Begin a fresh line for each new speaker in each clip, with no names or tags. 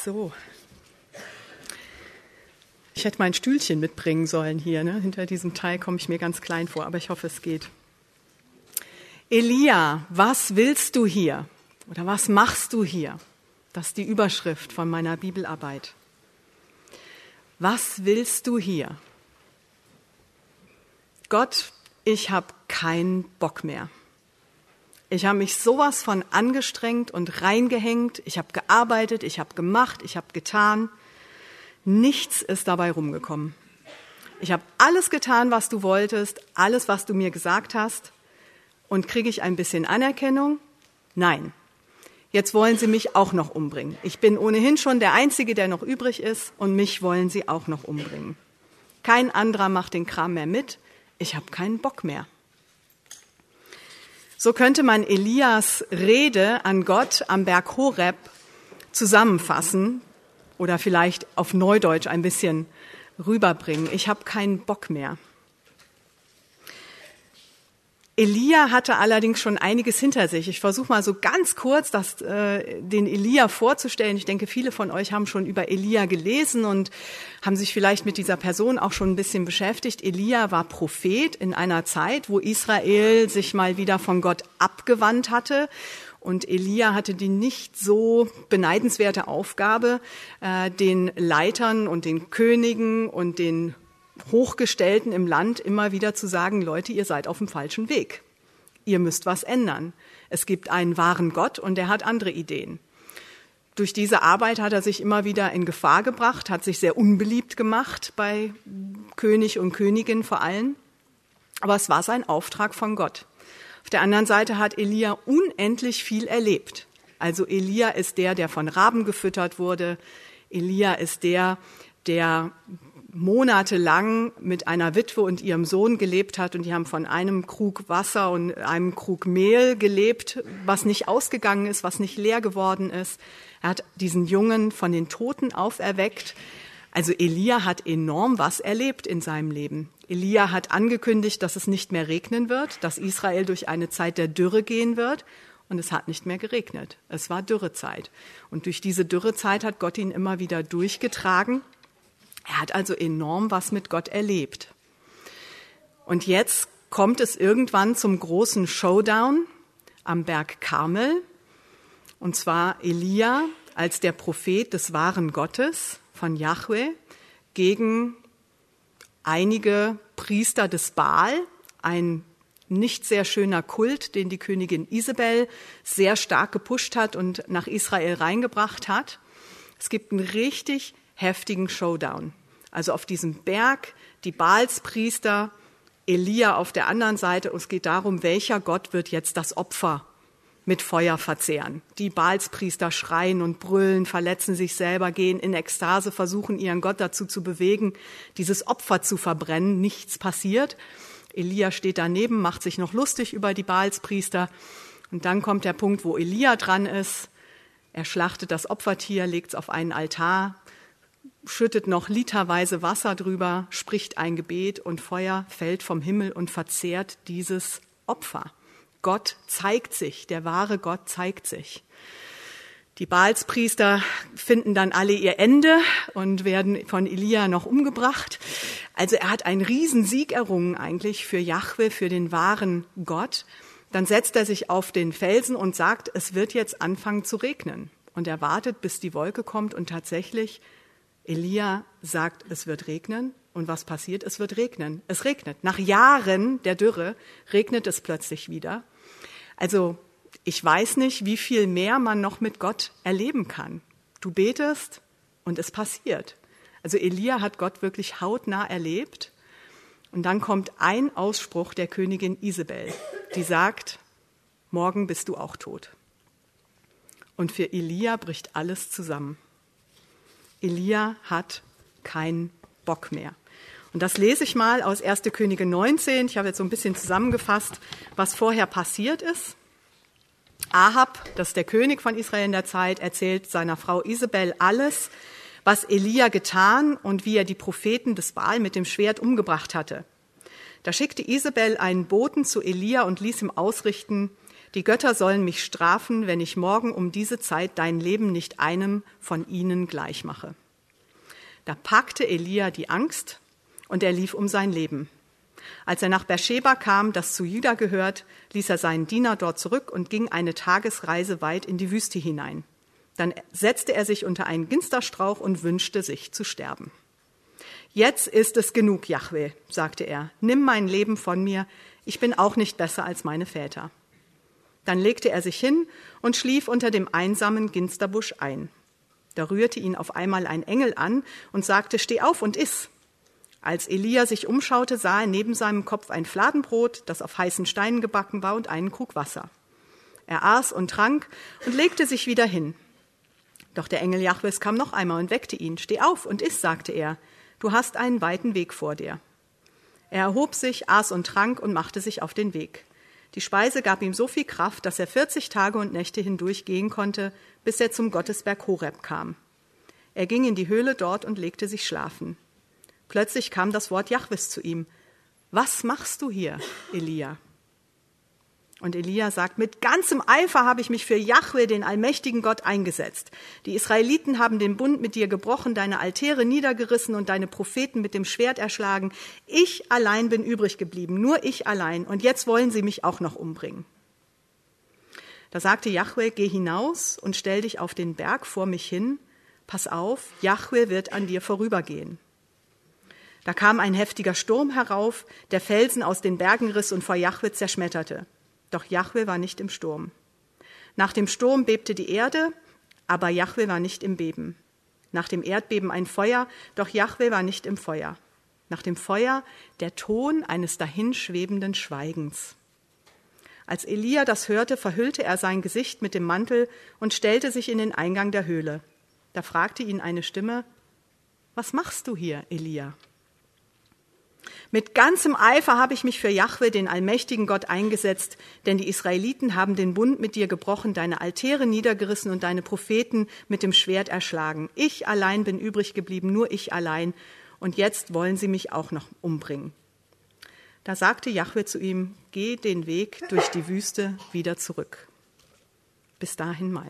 So. Ich hätte mein Stühlchen mitbringen sollen hier. Ne? Hinter diesem Teil komme ich mir ganz klein vor, aber ich hoffe, es geht. Elia, was willst du hier? Oder was machst du hier? Das ist die Überschrift von meiner Bibelarbeit. Was willst du hier? Gott, ich habe keinen Bock mehr. Ich habe mich sowas von angestrengt und reingehängt. Ich habe gearbeitet, ich habe gemacht, ich habe getan. Nichts ist dabei rumgekommen. Ich habe alles getan, was du wolltest, alles, was du mir gesagt hast. Und kriege ich ein bisschen Anerkennung? Nein. Jetzt wollen sie mich auch noch umbringen. Ich bin ohnehin schon der Einzige, der noch übrig ist, und mich wollen sie auch noch umbringen. Kein anderer macht den Kram mehr mit. Ich habe keinen Bock mehr. So könnte man Elias Rede an Gott am Berg Horeb zusammenfassen oder vielleicht auf Neudeutsch ein bisschen rüberbringen. Ich habe keinen Bock mehr. Elia hatte allerdings schon einiges hinter sich. Ich versuche mal so ganz kurz den Elia vorzustellen. Ich denke, viele von euch haben schon über Elia gelesen und haben sich vielleicht mit dieser Person auch schon ein bisschen beschäftigt. Elia war Prophet in einer Zeit, wo Israel sich mal wieder von Gott abgewandt hatte. Und Elia hatte die nicht so beneidenswerte Aufgabe, den Leitern und den Königen und den Hochgestellten im Land immer wieder zu sagen, Leute, ihr seid auf dem falschen Weg. Ihr müsst was ändern. Es gibt einen wahren Gott und der hat andere Ideen. Durch diese Arbeit hat er sich immer wieder in Gefahr gebracht, hat sich sehr unbeliebt gemacht bei König und Königin vor allem. Aber es war sein Auftrag von Gott. Auf der anderen Seite hat Elia unendlich viel erlebt. Also Elia ist der von Raben gefüttert wurde. Elia ist der monatelang mit einer Witwe und ihrem Sohn gelebt hat und die haben von einem Krug Wasser und einem Krug Mehl gelebt, was nicht ausgegangen ist, was nicht leer geworden ist. Er hat diesen Jungen von den Toten auferweckt. Also Elia hat enorm was erlebt in seinem Leben. Elia hat angekündigt, dass es nicht mehr regnen wird, dass Israel durch eine Zeit der Dürre gehen wird. Und es hat nicht mehr geregnet. Es war Dürrezeit. Und durch diese Dürrezeit hat Gott ihn immer wieder durchgetragen. Er hat also enorm was mit Gott erlebt. Und jetzt kommt es irgendwann zum großen Showdown am Berg Karmel. Und zwar Elia als der Prophet des wahren Gottes von Jahwe gegen einige Priester des Baal, ein nicht sehr schöner Kult, den die Königin Isabel sehr stark gepusht hat und nach Israel reingebracht hat. Es gibt einen richtig heftigen Showdown. Also auf diesem Berg, die Baalspriester, Elia auf der anderen Seite. Und es geht darum, welcher Gott wird jetzt das Opfer mit Feuer verzehren. Die Baalspriester schreien und brüllen, verletzen sich selber, gehen in Ekstase, versuchen ihren Gott dazu zu bewegen, dieses Opfer zu verbrennen. Nichts passiert. Elia steht daneben, macht sich noch lustig über die Baalspriester. Und dann kommt der Punkt, wo Elia dran ist. Er schlachtet das Opfertier, legt es auf einen Altar, schüttet noch literweise Wasser drüber, spricht ein Gebet und Feuer fällt vom Himmel und verzehrt dieses Opfer. Gott zeigt sich, der wahre Gott zeigt sich. Die Baalspriester finden dann alle ihr Ende und werden von Elia noch umgebracht. Also er hat einen Riesensieg errungen eigentlich für Jahwe, für den wahren Gott. Dann setzt er sich auf den Felsen und sagt, es wird jetzt anfangen zu regnen. Und er wartet, bis die Wolke kommt und tatsächlich Elia sagt, es wird regnen. Und was passiert? Es wird regnen. Es regnet. Nach Jahren der Dürre regnet es plötzlich wieder. Also ich weiß nicht, wie viel mehr man noch mit Gott erleben kann. Du betest und es passiert. Also Elia hat Gott wirklich hautnah erlebt. Und dann kommt ein Ausspruch der Königin Isabel, die sagt, morgen bist du auch tot. Und für Elia bricht alles zusammen. Elia hat keinen Bock mehr. Und das lese ich mal aus 1. Könige 19. Ich habe jetzt so ein bisschen zusammengefasst, was vorher passiert ist. Ahab, das ist der König von Israel in der Zeit, erzählt seiner Frau Isabel alles, was Elia getan und wie er die Propheten des Baal mit dem Schwert umgebracht hatte. Da schickte Isabel einen Boten zu Elia und ließ ihm ausrichten, Die Götter sollen mich strafen, wenn ich morgen um diese Zeit dein Leben nicht einem von ihnen gleich mache. Da packte Elia die Angst und er lief um sein Leben. Als er nach Beersheba kam, das zu Juda gehört, ließ er seinen Diener dort zurück und ging eine Tagesreise weit in die Wüste hinein. Dann setzte er sich unter einen Ginsterstrauch und wünschte sich zu sterben. Jetzt ist es genug, Jahwe, sagte er. Nimm mein Leben von mir. Ich bin auch nicht besser als meine Väter. Dann legte er sich hin und schlief unter dem einsamen Ginsterbusch ein. Da rührte ihn auf einmal ein Engel an und sagte, steh auf und iss. Als Elia sich umschaute, sah er neben seinem Kopf ein Fladenbrot, das auf heißen Steinen gebacken war, und einen Krug Wasser. Er aß und trank und legte sich wieder hin. Doch der Engel Jahwes kam noch einmal und weckte ihn. Steh auf und iss, sagte er, du hast einen weiten Weg vor dir. Er erhob sich, aß und trank und machte sich auf den Weg. Die Speise gab ihm so viel Kraft, dass er 40 Tage und Nächte hindurch gehen konnte, bis er zum Gottesberg Horeb kam. Er ging in die Höhle dort und legte sich schlafen. Plötzlich kam das Wort Jahwes zu ihm. Was machst du hier, Elia? Und Elia sagt, mit ganzem Eifer habe ich mich für Jahwe, den allmächtigen Gott, eingesetzt. Die Israeliten haben den Bund mit dir gebrochen, deine Altäre niedergerissen und deine Propheten mit dem Schwert erschlagen. Ich allein bin übrig geblieben, nur ich allein. Und jetzt wollen sie mich auch noch umbringen. Da sagte Jahwe, geh hinaus und stell dich auf den Berg vor mich hin. Pass auf, Jahwe wird an dir vorübergehen. Da kam ein heftiger Sturm herauf, der Felsen aus den Bergen riss und vor Jahwe zerschmetterte. Doch Jahwe war nicht im Sturm. Nach dem Sturm bebte die Erde, aber Jahwe war nicht im Beben. Nach dem Erdbeben ein Feuer, doch Jahwe war nicht im Feuer. Nach dem Feuer der Ton eines dahinschwebenden Schweigens. Als Elia das hörte, verhüllte er sein Gesicht mit dem Mantel und stellte sich in den Eingang der Höhle. Da fragte ihn eine Stimme, was machst du hier, Elia? Mit ganzem Eifer habe ich mich für Jahwe, den allmächtigen Gott, eingesetzt, denn die Israeliten haben den Bund mit dir gebrochen, deine Altäre niedergerissen und deine Propheten mit dem Schwert erschlagen. Ich allein bin übrig geblieben, nur ich allein, und jetzt wollen sie mich auch noch umbringen. Da sagte Jahwe zu ihm, geh den Weg durch die Wüste wieder zurück. Bis dahin mal.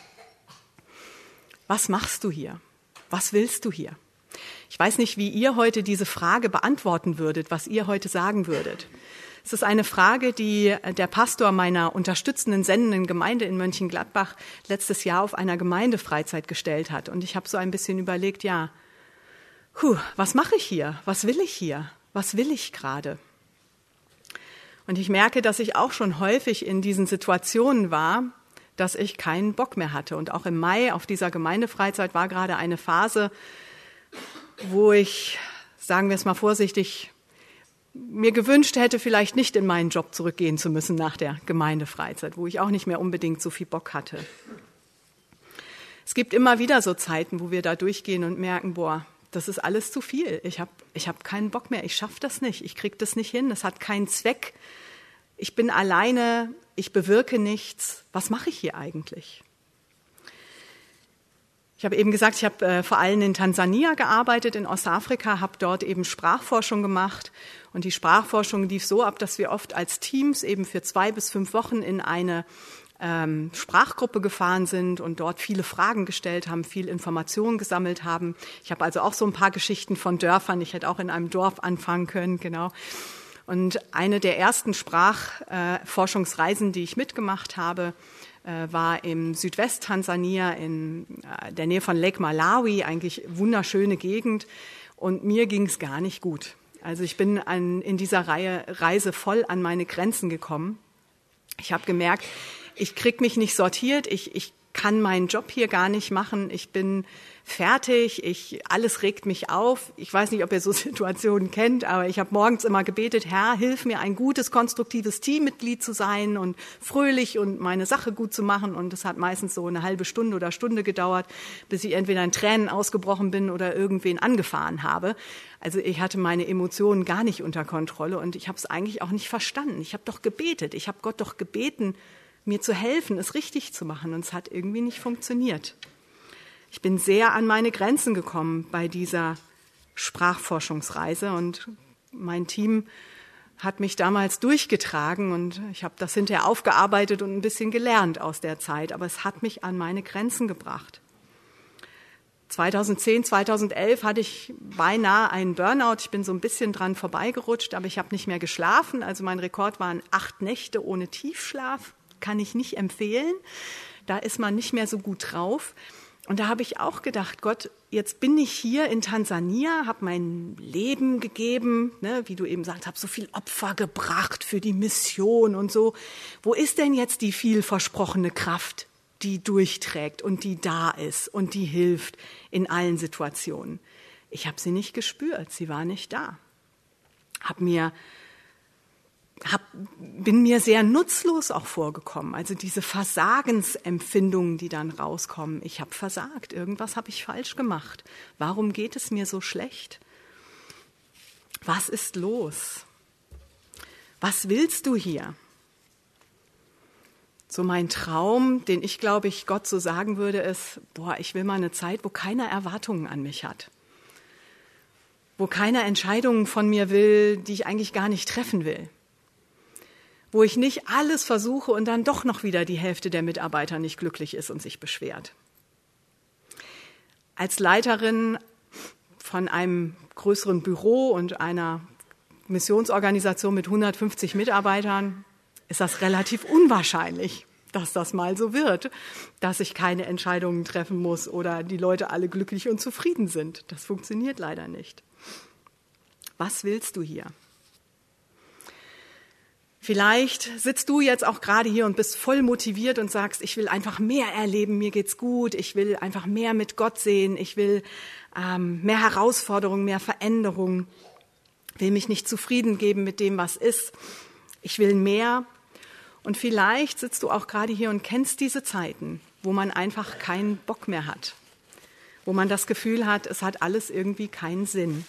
Was machst du hier? Was willst du hier? Ich weiß nicht, wie ihr heute diese Frage beantworten würdet, was ihr heute sagen würdet. Es ist eine Frage, die der Pastor meiner unterstützenden, sendenden Gemeinde in Mönchengladbach letztes Jahr auf einer Gemeindefreizeit gestellt hat. Und ich habe so ein bisschen überlegt, was mache ich hier? Was will ich hier? Was will ich gerade? Und ich merke, dass ich auch schon häufig in diesen Situationen war, dass ich keinen Bock mehr hatte. Und auch im Mai auf dieser Gemeindefreizeit war gerade eine Phase, wo ich, sagen wir es mal vorsichtig, mir gewünscht hätte, vielleicht nicht in meinen Job zurückgehen zu müssen nach der Gemeindefreizeit, wo ich auch nicht mehr unbedingt so viel Bock hatte. Es gibt immer wieder so Zeiten, wo wir da durchgehen und merken, das ist alles zu viel. Ich hab keinen Bock mehr, ich schaffe das nicht, ich kriege das nicht hin, das hat keinen Zweck. Ich bin alleine, ich bewirke nichts. Was mache ich hier eigentlich? Ich habe eben gesagt, ich habe vor allem in Tansania gearbeitet, in Ostafrika, habe dort eben Sprachforschung gemacht. Und die Sprachforschung lief so ab, dass wir oft als Teams eben für 2 bis 5 Wochen in eine Sprachgruppe gefahren sind und dort viele Fragen gestellt haben, viel Informationen gesammelt haben. Ich habe also auch so ein paar Geschichten von Dörfern. Ich hätte auch in einem Dorf anfangen können, genau. Und eine der ersten Sprachforschungsreisen, die ich mitgemacht habe, war im Südwest-Tansania in der Nähe von Lake Malawi, eigentlich wunderschöne Gegend. Und mir ging es gar nicht gut. Also ich bin in dieser Reise voll an meine Grenzen gekommen. Ich habe gemerkt, ich kriege mich nicht sortiert, ich kann meinen Job hier gar nicht machen, ich bin fertig, alles regt mich auf. Ich weiß nicht, ob ihr so Situationen kennt, aber ich habe morgens immer gebetet, Herr, hilf mir, ein gutes, konstruktives Teammitglied zu sein und fröhlich und meine Sache gut zu machen. Und das hat meistens so eine halbe Stunde oder Stunde gedauert, bis ich entweder in Tränen ausgebrochen bin oder irgendwen angefahren habe. Also ich hatte meine Emotionen gar nicht unter Kontrolle und ich habe es eigentlich auch nicht verstanden. Ich habe doch gebetet, ich habe Gott doch gebeten, mir zu helfen, es richtig zu machen. Und es hat irgendwie nicht funktioniert. Ich bin sehr an meine Grenzen gekommen bei dieser Sprachforschungsreise und mein Team hat mich damals durchgetragen und ich habe das hinterher aufgearbeitet und ein bisschen gelernt aus der Zeit, aber es hat mich an meine Grenzen gebracht. 2010, 2011 hatte ich beinahe einen Burnout. Ich bin so ein bisschen dran vorbeigerutscht, aber ich habe nicht mehr geschlafen. Also mein Rekord waren 8 Nächte ohne Tiefschlaf. Kann ich nicht empfehlen. Da ist man nicht mehr so gut drauf. Und da habe ich auch gedacht, Gott, jetzt bin ich hier in Tansania, habe mein Leben gegeben, ne, wie du eben sagst, habe so viel Opfer gebracht für die Mission und so. Wo ist denn jetzt die viel versprochene Kraft, die durchträgt und die da ist und die hilft in allen Situationen? Ich habe sie nicht gespürt, sie war nicht da. Bin mir sehr nutzlos auch vorgekommen. Also diese Versagensempfindungen, die dann rauskommen. Ich habe versagt, irgendwas habe ich falsch gemacht. Warum geht es mir so schlecht? Was ist los? Was willst du hier? So mein Traum, den ich glaube ich Gott so sagen würde, ist, ich will mal eine Zeit, wo keiner Erwartungen an mich hat. Wo keiner Entscheidungen von mir will, die ich eigentlich gar nicht treffen will. Wo ich nicht alles versuche und dann doch noch wieder die Hälfte der Mitarbeiter nicht glücklich ist und sich beschwert. Als Leiterin von einem größeren Büro und einer Missionsorganisation mit 150 Mitarbeitern ist das relativ unwahrscheinlich, dass das mal so wird, dass ich keine Entscheidungen treffen muss oder die Leute alle glücklich und zufrieden sind. Das funktioniert leider nicht. Was willst du hier? Vielleicht sitzt du jetzt auch gerade hier und bist voll motiviert und sagst, ich will einfach mehr erleben, mir geht's gut, ich will einfach mehr mit Gott sehen, ich will mehr Herausforderungen, mehr Veränderungen, will mich nicht zufrieden geben mit dem, was ist. Ich will mehr. Und vielleicht sitzt du auch gerade hier und kennst diese Zeiten, wo man einfach keinen Bock mehr hat, wo man das Gefühl hat, es hat alles irgendwie keinen Sinn.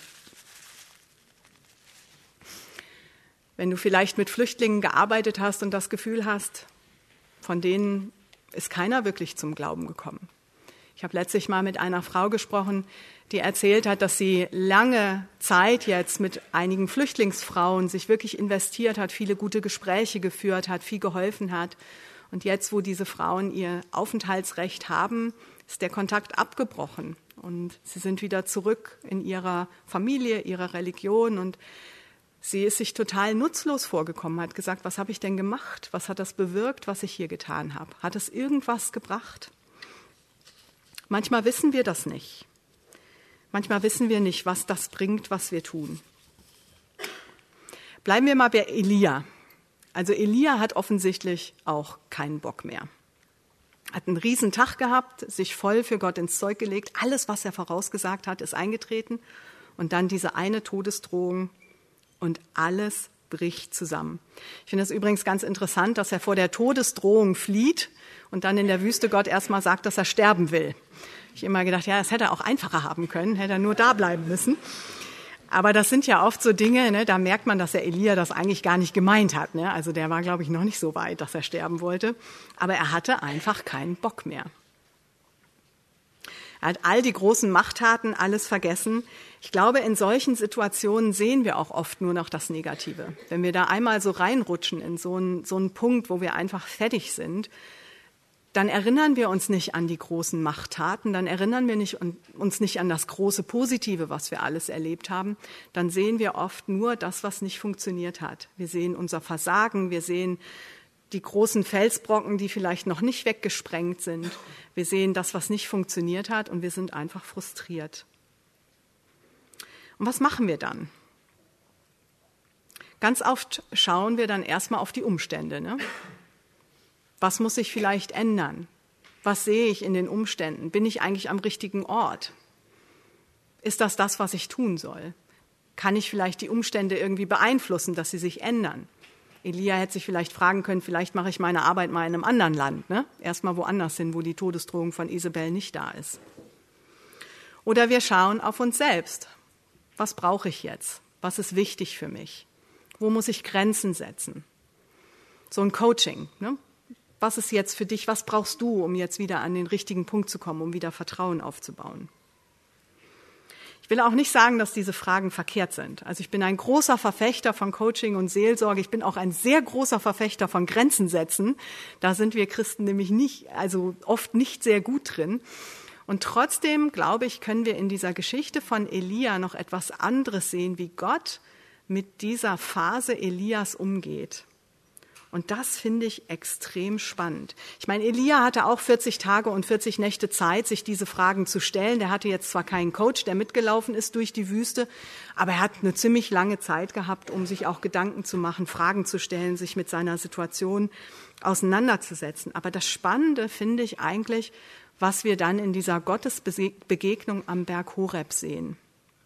Wenn du vielleicht mit Flüchtlingen gearbeitet hast und das Gefühl hast, von denen ist keiner wirklich zum Glauben gekommen. Ich habe letztlich mal mit einer Frau gesprochen, die erzählt hat, dass sie lange Zeit jetzt mit einigen Flüchtlingsfrauen sich wirklich investiert hat, viele gute Gespräche geführt hat, viel geholfen hat. Und jetzt, wo diese Frauen ihr Aufenthaltsrecht haben, ist der Kontakt abgebrochen. Und sie sind wieder zurück in ihrer Familie, ihrer Religion. Und sie ist sich total nutzlos vorgekommen, hat gesagt, was habe ich denn gemacht? Was hat das bewirkt, was ich hier getan habe? Hat es irgendwas gebracht? Manchmal wissen wir das nicht. Manchmal wissen wir nicht, was das bringt, was wir tun. Bleiben wir mal bei Elia. Also Elia hat offensichtlich auch keinen Bock mehr. Hat einen riesen Tag gehabt, sich voll für Gott ins Zeug gelegt. Alles, was er vorausgesagt hat, ist eingetreten. Und dann diese eine Todesdrohung und alles bricht zusammen. Ich finde es übrigens ganz interessant, dass er vor der Todesdrohung flieht und dann in der Wüste Gott erstmal sagt, dass er sterben will. Ich habe immer gedacht, ja, das hätte er auch einfacher haben können, hätte er nur da bleiben müssen. Aber das sind ja oft so Dinge, ne, da merkt man, dass der Elia das eigentlich gar nicht gemeint hat. Ne? Also der war, glaube ich, noch nicht so weit, dass er sterben wollte. Aber er hatte einfach keinen Bock mehr. Er hat all die großen Machttaten, alles vergessen. Ich glaube, in solchen Situationen sehen wir auch oft nur noch das Negative. Wenn wir da einmal so reinrutschen in so einen Punkt, wo wir einfach fertig sind, dann erinnern wir uns nicht an die großen Machttaten, dann erinnern wir uns nicht an das große Positive, was wir alles erlebt haben. Dann sehen wir oft nur das, was nicht funktioniert hat. Wir sehen unser Versagen, wir sehen die großen Felsbrocken, die vielleicht noch nicht weggesprengt sind. Wir sehen das, was nicht funktioniert hat, und wir sind einfach frustriert. Und was machen wir dann? Ganz oft schauen wir dann erstmal auf die Umstände, ne? Was muss sich vielleicht ändern? Was sehe ich in den Umständen? Bin ich eigentlich am richtigen Ort? Ist das das, was ich tun soll? Kann ich vielleicht die Umstände irgendwie beeinflussen, dass sie sich ändern? Elia hätte sich vielleicht fragen können, vielleicht mache ich meine Arbeit mal in einem anderen Land, ne? Erstmal woanders hin, wo die Todesdrohung von Isabel nicht da ist. Oder wir schauen auf uns selbst. Was brauche ich jetzt? Was ist wichtig für mich? Wo muss ich Grenzen setzen? So ein Coaching, ne? Was ist jetzt für dich, was brauchst du, um jetzt wieder an den richtigen Punkt zu kommen, um wieder Vertrauen aufzubauen? Ich will auch nicht sagen, dass diese Fragen verkehrt sind. Also ich bin ein großer Verfechter von Coaching und Seelsorge. Ich bin auch ein sehr großer Verfechter von Grenzen setzen. Da sind wir Christen nämlich oft nicht sehr gut drin. Und trotzdem, glaube ich, können wir in dieser Geschichte von Elia noch etwas anderes sehen, wie Gott mit dieser Phase Elias umgeht. Und das finde ich extrem spannend. Ich meine, Elia hatte auch 40 Tage und 40 Nächte Zeit, sich diese Fragen zu stellen. Der hatte jetzt zwar keinen Coach, der mitgelaufen ist durch die Wüste, aber er hat eine ziemlich lange Zeit gehabt, um sich auch Gedanken zu machen, Fragen zu stellen, sich mit seiner Situation auseinanderzusetzen. Aber das Spannende finde ich eigentlich, was wir dann in dieser Gottesbegegnung am Berg Horeb sehen.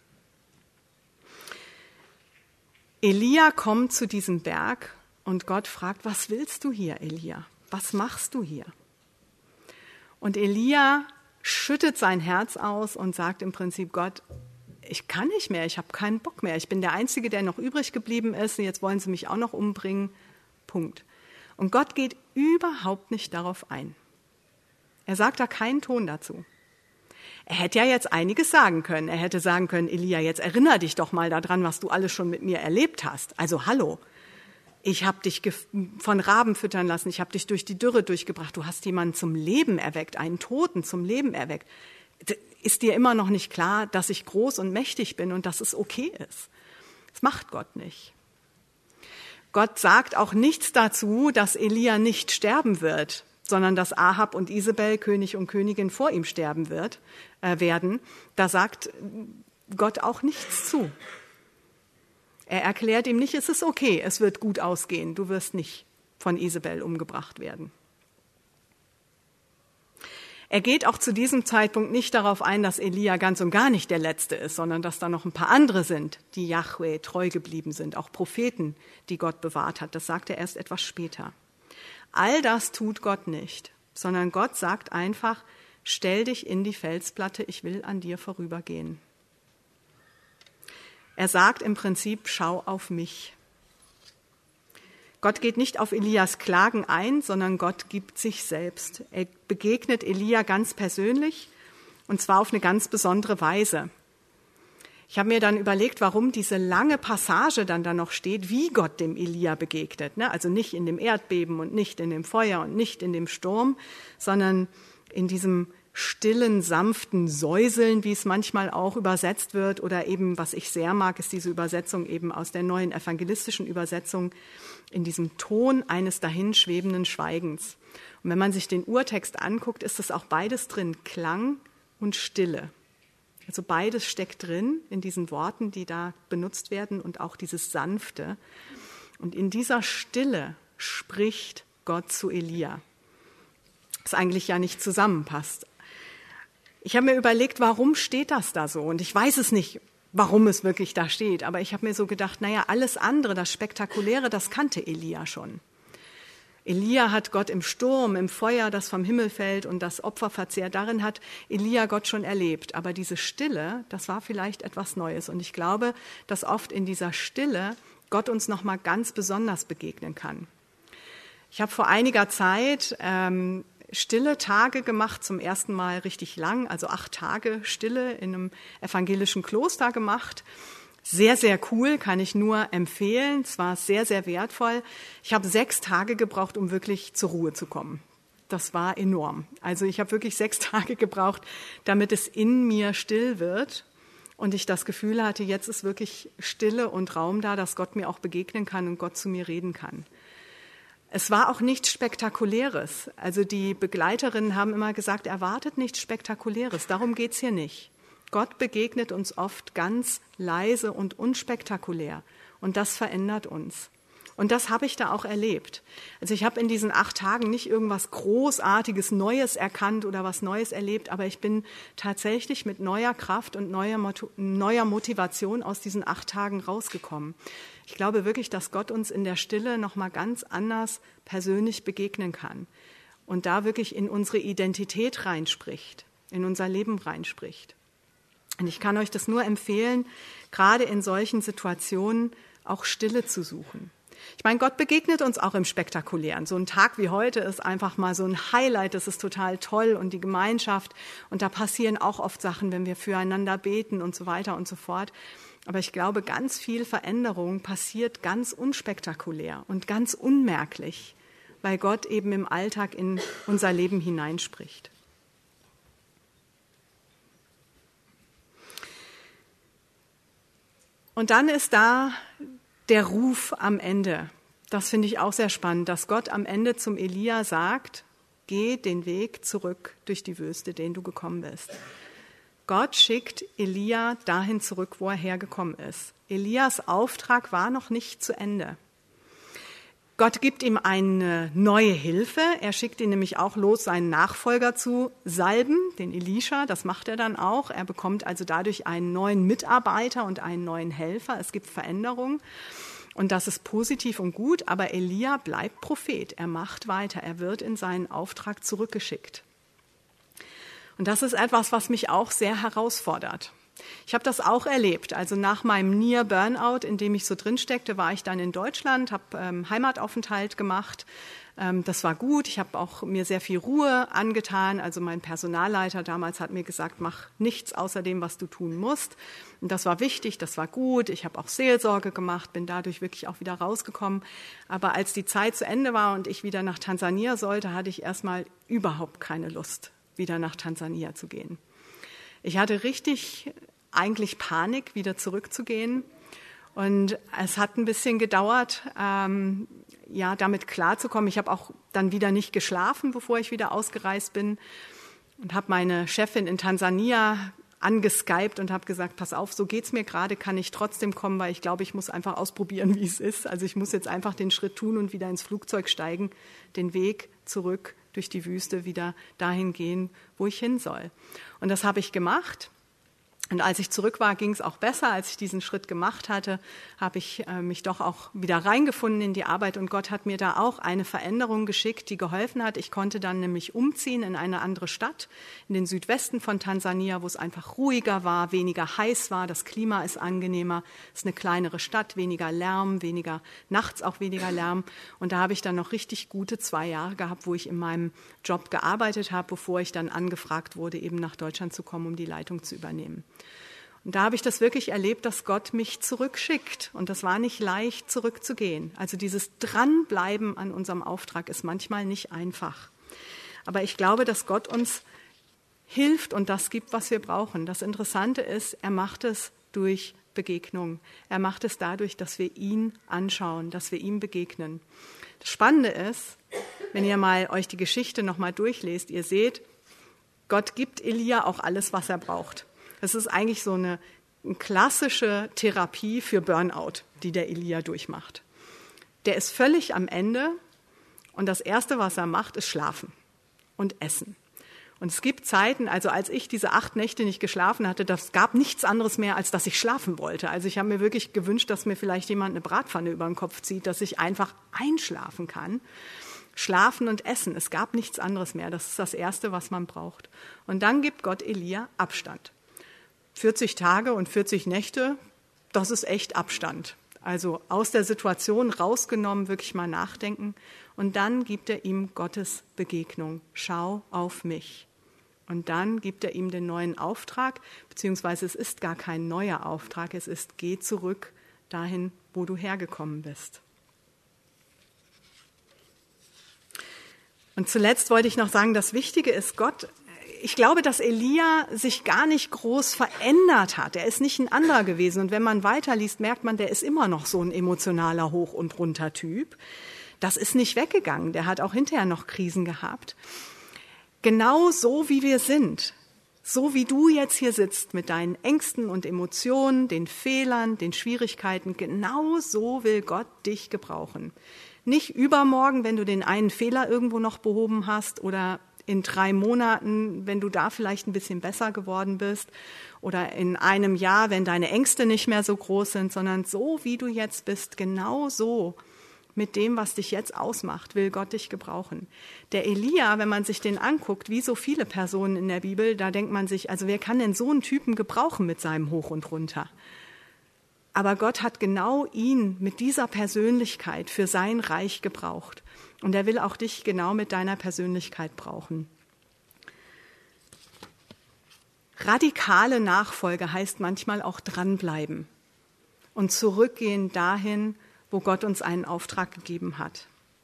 Elia kommt zu diesem Berg und Gott fragt, was willst du hier, Elia? Was machst du hier? Und Elia schüttet sein Herz aus und sagt im Prinzip, Gott, ich kann nicht mehr, ich habe keinen Bock mehr. Ich bin der Einzige, der noch übrig geblieben ist und jetzt wollen sie mich auch noch umbringen. Punkt. Und Gott geht überhaupt nicht darauf ein. Er sagt da keinen Ton dazu. Er hätte ja jetzt einiges sagen können. Er hätte sagen können, Elia, jetzt erinnere dich doch mal daran, was du alles schon mit mir erlebt hast. Also hallo. Ich habe dich von Raben füttern lassen, ich habe dich durch die Dürre durchgebracht, du hast jemanden zum Leben erweckt, einen Toten zum Leben erweckt. Ist dir immer noch nicht klar, dass ich groß und mächtig bin und dass es okay ist? Das macht Gott nicht. Gott sagt auch nichts dazu, dass Elia nicht sterben wird, sondern dass Ahab und Isabel, König und Königin, vor ihm sterben werden. Da sagt Gott auch nichts zu. Er erklärt ihm nicht, es ist okay, es wird gut ausgehen, du wirst nicht von Isabel umgebracht werden. Er geht auch zu diesem Zeitpunkt nicht darauf ein, dass Elia ganz und gar nicht der Letzte ist, sondern dass da noch ein paar andere sind, die Jahwe treu geblieben sind, auch Propheten, die Gott bewahrt hat. Das sagt er erst etwas später. All das tut Gott nicht, sondern Gott sagt einfach, stell dich in die Felsplatte, ich will an dir vorübergehen. Er sagt im Prinzip, schau auf mich. Gott geht nicht auf Elias Klagen ein, sondern Gott gibt sich selbst. Er begegnet Elia ganz persönlich und zwar auf eine ganz besondere Weise. Ich habe mir dann überlegt, warum diese lange Passage dann da noch steht, wie Gott dem Elia begegnet. Also nicht in dem Erdbeben und nicht in dem Feuer und nicht in dem Sturm, sondern in diesem stillen, sanften Säuseln, wie es manchmal auch übersetzt wird, oder eben, was ich sehr mag, ist diese Übersetzung eben aus der neuen evangelistischen Übersetzung, in diesem Ton eines dahinschwebenden Schweigens. Und wenn man sich den Urtext anguckt, ist das auch beides drin, Klang und Stille. Also beides steckt drin in diesen Worten, die da benutzt werden und auch dieses Sanfte. Und in dieser Stille spricht Gott zu Elia, was eigentlich ja nicht zusammenpasst. Ich habe mir überlegt, warum steht das da so? Und ich weiß es nicht, warum es wirklich da steht. Aber ich habe mir so gedacht, naja, alles andere, das Spektakuläre, das kannte Elia schon. Elia hat Gott im Sturm, im Feuer, das vom Himmel fällt und das Opferverzehr, darin hat Elia Gott schon erlebt. Aber diese Stille, das war vielleicht etwas Neues. Und ich glaube, dass oft in dieser Stille Gott uns nochmal ganz besonders begegnen kann. Ich habe vor einiger Zeit stille Tage gemacht, zum ersten Mal richtig lang, also 8 Tage Stille in einem evangelischen Kloster gemacht. Sehr, sehr cool, kann ich nur empfehlen. Es war sehr, sehr wertvoll. Ich habe 6 Tage gebraucht, um wirklich zur Ruhe zu kommen. Das war enorm. Also ich habe wirklich 6 Tage gebraucht, damit es in mir still wird und ich das Gefühl hatte, jetzt ist wirklich Stille und Raum da, dass Gott mir auch begegnen kann und Gott zu mir reden kann. Es war auch nichts Spektakuläres. Also die Begleiterinnen haben immer gesagt, erwartet nichts Spektakuläres. Darum geht's hier nicht. Gott begegnet uns oft ganz leise und unspektakulär. Und das verändert uns. Und das habe ich da auch erlebt. Also ich habe in diesen 8 Tagen nicht irgendwas Großartiges, Neues erkannt oder was Neues erlebt, aber ich bin tatsächlich mit neuer Kraft und neuer Motivation aus diesen 8 Tagen rausgekommen. Ich glaube wirklich, dass Gott uns in der Stille nochmal ganz anders persönlich begegnen kann und da wirklich in unsere Identität reinspricht, in unser Leben reinspricht. Und ich kann euch das nur empfehlen, gerade in solchen Situationen auch Stille zu suchen. Ich meine, Gott begegnet uns auch im Spektakulären. So ein Tag wie heute ist einfach mal so ein Highlight, das ist total toll und die Gemeinschaft. Und da passieren auch oft Sachen, wenn wir füreinander beten und so weiter und so fort. Aber ich glaube, ganz viel Veränderung passiert ganz unspektakulär und ganz unmerklich, weil Gott eben im Alltag in unser Leben hineinspricht. Und dann ist da der Ruf am Ende. Das finde ich auch sehr spannend, dass Gott am Ende zum Elia sagt, geh den Weg zurück durch die Wüste, den du gekommen bist. Gott schickt Elia dahin zurück, wo er hergekommen ist. Elias Auftrag war noch nicht zu Ende. Gott gibt ihm eine neue Hilfe. Er schickt ihn nämlich auch los, seinen Nachfolger zu salben, den Elisha. Das macht er dann auch. Er bekommt also dadurch einen neuen Mitarbeiter und einen neuen Helfer. Es gibt Veränderungen. Und das ist positiv und gut. Aber Elia bleibt Prophet. Er macht weiter. Er wird in seinen Auftrag zurückgeschickt. Und das ist etwas, was mich auch sehr herausfordert. Ich habe das auch erlebt. Also nach meinem Near Burnout, in dem ich so drin steckte, war ich dann in Deutschland, habe Heimataufenthalt gemacht. Das war gut. Ich habe auch mir sehr viel Ruhe angetan. Also mein Personalleiter damals hat mir gesagt, mach nichts außer dem, was du tun musst. Und das war wichtig, das war gut. Ich habe auch Seelsorge gemacht, bin dadurch wirklich auch wieder rausgekommen. Aber als die Zeit zu Ende war und ich wieder nach Tansania sollte, hatte ich erstmal überhaupt keine Lust, wieder nach Tansania zu gehen. Ich hatte richtig eigentlich Panik, wieder zurückzugehen. Und es hat ein bisschen gedauert, damit klarzukommen. Ich habe auch dann wieder nicht geschlafen, bevor ich wieder ausgereist bin. Und habe meine Chefin in Tansania angeskypt und habe gesagt, pass auf, so geht's mir gerade, kann ich trotzdem kommen, weil ich glaube, ich muss einfach ausprobieren, wie es ist. Also ich muss jetzt einfach den Schritt tun und wieder ins Flugzeug steigen, den Weg zurück durch die Wüste wieder dahin gehen, wo ich hin soll. Und das habe ich gemacht. Und als ich zurück war, ging es auch besser. Als ich diesen Schritt gemacht hatte, habe ich mich doch auch wieder reingefunden in die Arbeit. Und Gott hat mir da auch eine Veränderung geschickt, die geholfen hat. Ich konnte dann nämlich umziehen in eine andere Stadt, in den Südwesten von Tansania, wo es einfach ruhiger war, weniger heiß war. Das Klima ist angenehmer. Es ist eine kleinere Stadt, weniger Lärm, nachts auch weniger Lärm. Und da habe ich dann noch richtig gute 2 Jahre gehabt, wo ich in meinem Job gearbeitet habe, bevor ich dann angefragt wurde, eben nach Deutschland zu kommen, um die Leitung zu übernehmen. Und da habe ich das wirklich erlebt, dass Gott mich zurückschickt. Und das war nicht leicht, zurückzugehen. Also dieses Dranbleiben an unserem Auftrag ist manchmal nicht einfach. Aber ich glaube, dass Gott uns hilft und das gibt, was wir brauchen. Das Interessante ist, er macht es durch Begegnung. Er macht es dadurch, dass wir ihn anschauen, dass wir ihm begegnen. Das Spannende ist, wenn ihr mal euch die Geschichte nochmal durchlest, ihr seht, Gott gibt Elia auch alles, was er braucht. Das ist eigentlich so eine klassische Therapie für Burnout, die der Elia durchmacht. Der ist völlig am Ende und das Erste, was er macht, ist schlafen und essen. Und es gibt Zeiten, also als ich diese 8 Nächte nicht geschlafen hatte, das gab nichts anderes mehr, als dass ich schlafen wollte. Also ich habe mir wirklich gewünscht, dass mir vielleicht jemand eine Bratpfanne über den Kopf zieht, dass ich einfach einschlafen kann. Schlafen und essen, es gab nichts anderes mehr. Das ist das Erste, was man braucht. Und dann gibt Gott Elia Abstand. 40 Tage und 40 Nächte, das ist echt Abstand. Also aus der Situation rausgenommen, wirklich mal nachdenken. Und dann gibt er ihm Gottes Begegnung. Schau auf mich. Und dann gibt er ihm den neuen Auftrag, beziehungsweise es ist gar kein neuer Auftrag, es ist, geh zurück dahin, wo du hergekommen bist. Und zuletzt wollte ich noch sagen, das Wichtige ist, ich glaube, dass Elia sich gar nicht groß verändert hat. Er ist nicht ein anderer gewesen. Und wenn man weiterliest, merkt man, der ist immer noch so ein emotionaler Hoch- und Runter-Typ. Das ist nicht weggegangen. Der hat auch hinterher noch Krisen gehabt. Genau so, wie wir sind. So wie du jetzt hier sitzt mit deinen Ängsten und Emotionen, den Fehlern, den Schwierigkeiten, genau so will Gott dich gebrauchen. Nicht übermorgen, wenn du den einen Fehler irgendwo noch behoben hast oder in 3 Monaten, wenn du da vielleicht ein bisschen besser geworden bist oder in einem Jahr, wenn deine Ängste nicht mehr so groß sind, sondern so, wie du jetzt bist, genau so mit dem, was dich jetzt ausmacht, will Gott dich gebrauchen. Der Elia, wenn man sich den anguckt, wie so viele Personen in der Bibel, da denkt man sich, also wer kann denn so einen Typen gebrauchen mit seinem Hoch und Runter? Aber Gott hat genau ihn mit dieser Persönlichkeit für sein Reich gebraucht. Und er will auch dich genau mit deiner Persönlichkeit brauchen. Radikale Nachfolge heißt manchmal auch dranbleiben und zurückgehen dahin, wo Gott uns einen Auftrag gegeben hat.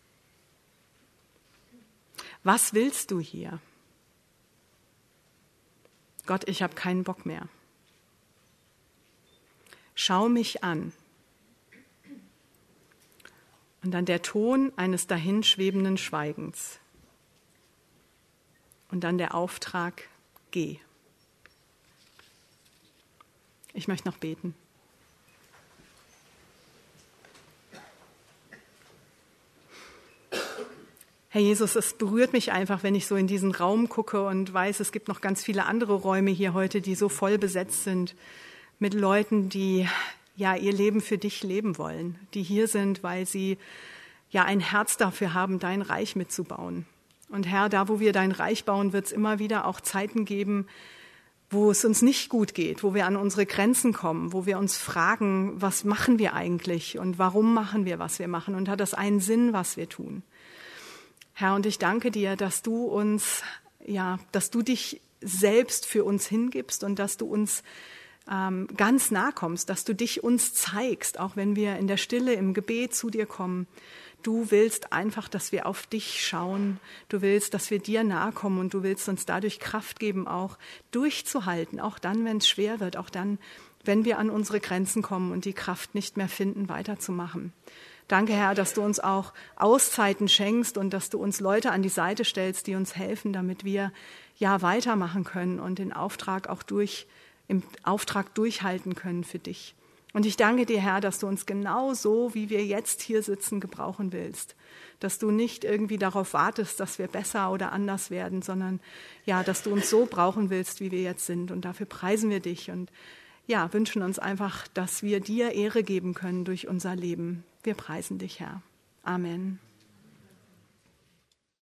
Was willst du hier? Gott, ich habe keinen Bock mehr. Schau mich an. Und dann der Ton eines dahinschwebenden Schweigens. Und dann der Auftrag, geh. Ich möchte noch beten. Herr Jesus, es berührt mich einfach, wenn ich so in diesen Raum gucke und weiß, es gibt noch ganz viele andere Räume hier heute, die so voll besetzt sind mit Leuten, die ja ihr Leben für dich leben wollen, die hier sind, weil sie ja ein Herz dafür haben, dein Reich mitzubauen. Und Herr, da wo wir dein Reich bauen, wird es immer wieder auch Zeiten geben, wo es uns nicht gut geht, wo wir an unsere Grenzen kommen, wo wir uns fragen, was machen wir eigentlich und warum machen wir, was wir machen und hat das einen Sinn, was wir tun. Herr, und ich danke dir, dass du dich selbst für uns hingibst und dass du uns ganz nah kommst, dass du dich uns zeigst, auch wenn wir in der Stille, im Gebet zu dir kommen. Du willst einfach, dass wir auf dich schauen. Du willst, dass wir dir nahe kommen und du willst uns dadurch Kraft geben, auch durchzuhalten, auch dann, wenn es schwer wird, auch dann, wenn wir an unsere Grenzen kommen und die Kraft nicht mehr finden, weiterzumachen. Danke, Herr, dass du uns auch Auszeiten schenkst und dass du uns Leute an die Seite stellst, die uns helfen, damit wir ja weitermachen können und im Auftrag durchhalten können für dich. Und ich danke dir, Herr, dass du uns genau so, wie wir jetzt hier sitzen, gebrauchen willst. Dass du nicht irgendwie darauf wartest, dass wir besser oder anders werden, sondern ja, dass du uns so brauchen willst, wie wir jetzt sind. Und dafür preisen wir dich und ja, wünschen uns einfach, dass wir dir Ehre geben können durch unser Leben. Wir preisen dich, Herr. Amen.